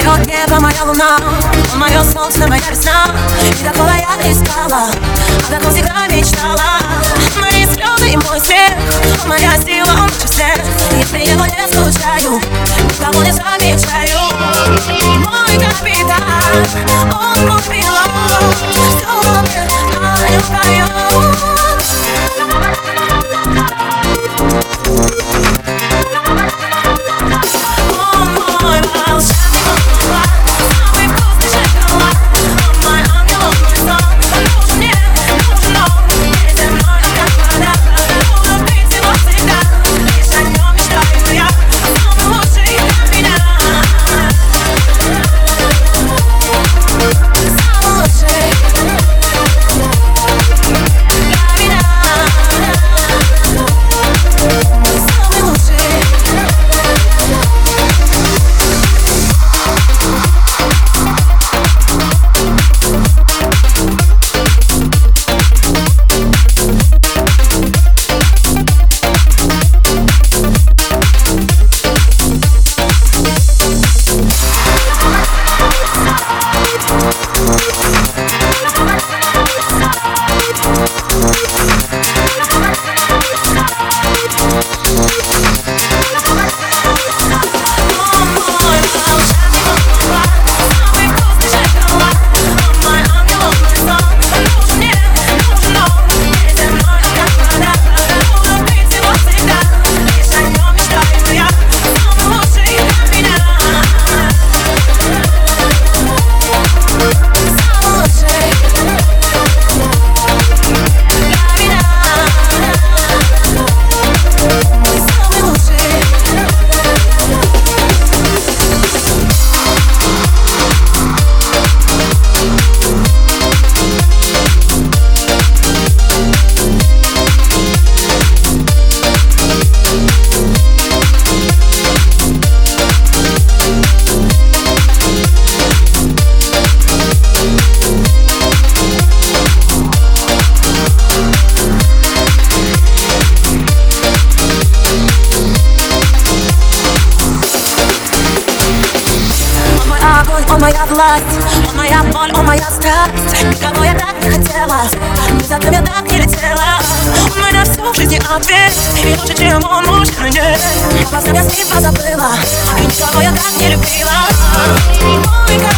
Мое небо, моя луна, мое солнце, моя весна. И такого я искала, о таком всегда мечтала. Мои слезы и мой смех, моя сила, он лучше всех. Если его не случаю, никого не замечаю. Мой капитан, он мой пилот. Все мне поет. Он моя власть, он моя боль, он моя страсть. Никого я так не хотела, ни за кем я так не летела. У меня все в жизни ответ, и лучше, чем он, мужчина нет. Во всем я с ним позабыла, и никого я так не любила. Мой